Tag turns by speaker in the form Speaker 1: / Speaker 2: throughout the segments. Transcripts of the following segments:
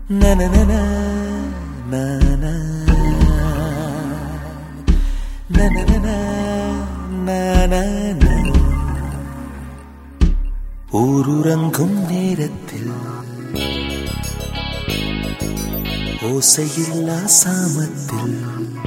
Speaker 1: na na na na na na na na na na na. ஊருறங்கும் நேரத்தில் ஓசையில்லா சாமத்தில்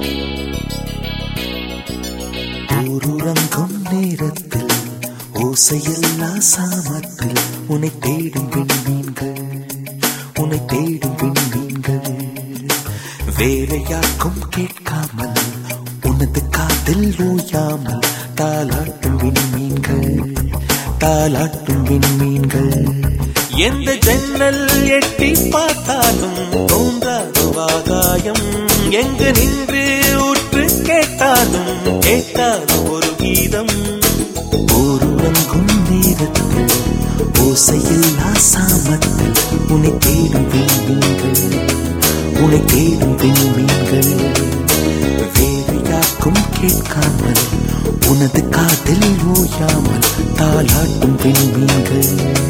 Speaker 1: ஊருறங்கும் நேரத்தில் ஓசையில்லா சாமத்தில் உன்னை தேடும் விண்மீன்கள் உன்னை தேடும் விண்மீன்கள் வேலையாக்கும் கேட்காமல் உனது காதில் ஓயாமல் தாலாட்டும் விண்மீன்கள் தாலாட்டும் விண்மீன்கள். எந்த ஜன்னல் எட்டி பார்த்தாலும் தோன்றாது ஆகாயம், எங்கு நின்று உற்று கேட்டாலும் கேட்டாது ஒரு கீதம். ஊருறங்கும் நேரத்தில் ஓசையில்லா சாமத்தில் உன்னை தேடும் விண்மீன்கள் உன்னை தேடும் விண்மீன்கள் வேறு யாக்கும் கேட்காமல் உனது காதில் ஓயாமல் தாலாட்டும் விண்மீன்கள்.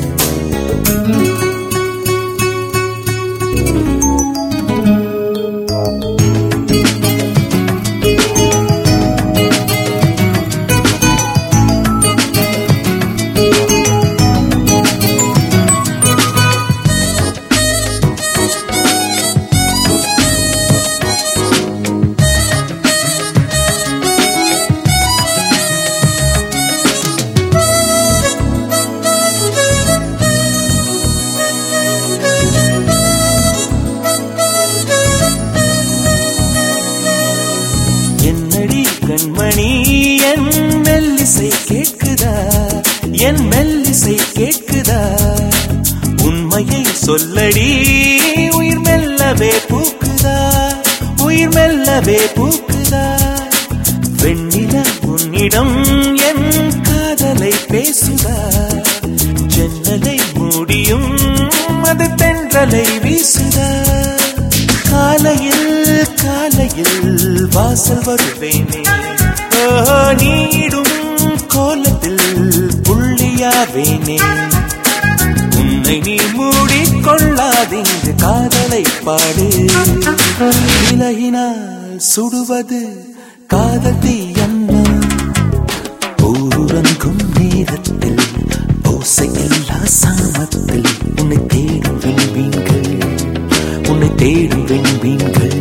Speaker 1: கண்மணி என் மெல்லிசை கேட்குதா என் மெல்லிசை கேட்குதா உண்மையை சொல்லடி உயிர் மெல்லவே பூக்குதா உயிர் மெல்லவே பூக்குதா. வெண்ணிலா உன்னிடம் என் காதலை பேசுதா ஜன்னலை மூடியும் அது தென்றலை வீசுதா. காலையில் காலையில் வாசல் வருவேனே நீடும் கோலத்தில் புள்ளியாவேனே. உன்னை நீ மூடிக்கொள்ளாதீங்க காதலை பாடு விலகினால் சுடுவது காதல் தீயம்மா. ஊருறங்கும் நேரத்தில் ஓசையில்லா சாமத்தில் உன்னை தேடும் விண்மீன்கள் உன்னை தேடும் விண்மீன்கள்.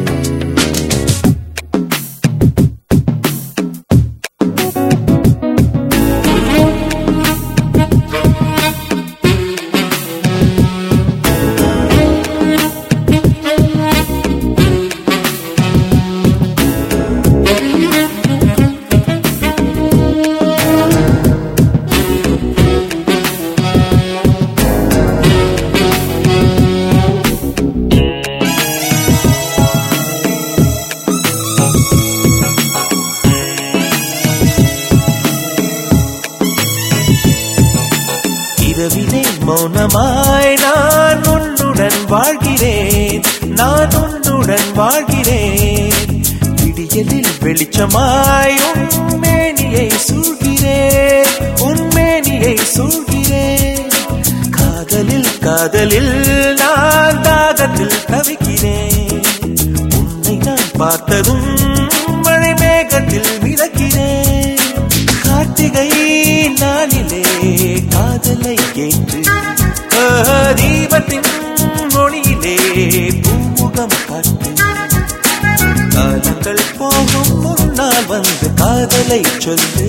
Speaker 1: இரவிலே மௌனமாய் நான் உன்னுடன் வாழ்கிறேன் நான் உன்னுடன் வாழ்கிறேன். விடியலில் வெளிச்சமாய் உன்மேனியை சூழ்கிறேன் உன்மேனியை சூழ்கிறேன். காதலில் காதலில் நான் தாகத்தில் தவிக்கிறேன். உன்னை நான் பார்த்ததும் மழை மேகத்தில் மிதக்கிறேன். கார்த்திகை நாளிலே காதலை ஏற்று தீபத்தின் மொழியிலே பூமுகம் காட்டு. காலங்கள் போகும் முன்னால் வந்து காதலை சொல்லு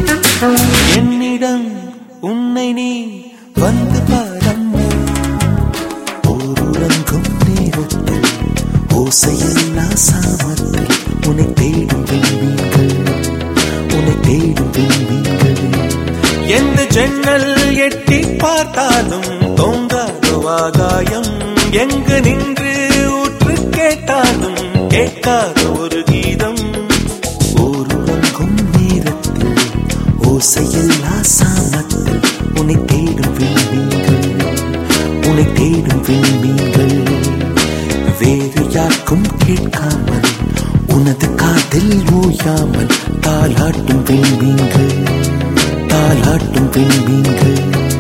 Speaker 1: என்னிடம் உன்னை நீ வந்து பாரம்மா. ஊருறங்கும் நேரத்தில் ஓசையில்லா சாமத்தில் உன்னை தேடும் விண்மீன்கள் உன்னை தேடும் விண்மீன்கள். எந்த ஜன்னல் எட்டி பார்த்தாலும் தோன்றாத ஆகாயம், எங்கு நின்று உற்று கேட்டாலும் கேட்காத ஒரு கீதம். ஊருறங்கும் நேரத்தில் ஓசையில்லா சாமத்தில் உன்னை தேடும் விண்மீன்கள் உன்னை தேடும் விண்மீன்கள் வேறு யாருக்கும் கேட்காமல் உனது காதில் ஓயாமல் தாலாட்டும் விண்மீன்கள் தாலாட்டும் விண்மீன்கள்.